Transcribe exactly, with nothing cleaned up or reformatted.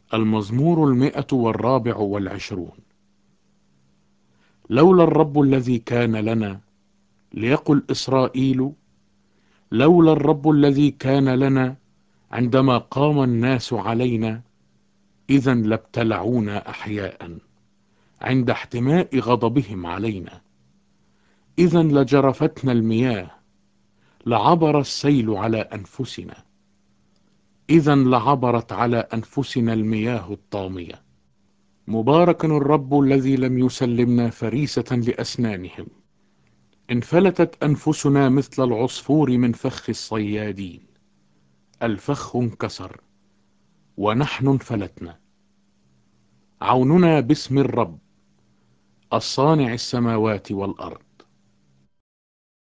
المزمور المئة والرابع والعشرون. لولا الرب الذي كان لنا، ليقل إسرائيل، لولا الرب الذي كان لنا عندما قام الناس علينا، إذا لابتلعونا أحياء عند احتماء غضبهم علينا. إذا لجرفتنا المياه، لعبر السيل على أنفسنا، إذا لعبرت على أنفسنا المياه الطامية. مبارك الرب الذي لم يسلمنا فريسة لأسنانهم. انفلتت أنفسنا مثل العصفور من فخ الصيادين. الفخ انكسر ونحن انفلتنا. عوننا باسم الرب الصانع السماوات والأرض.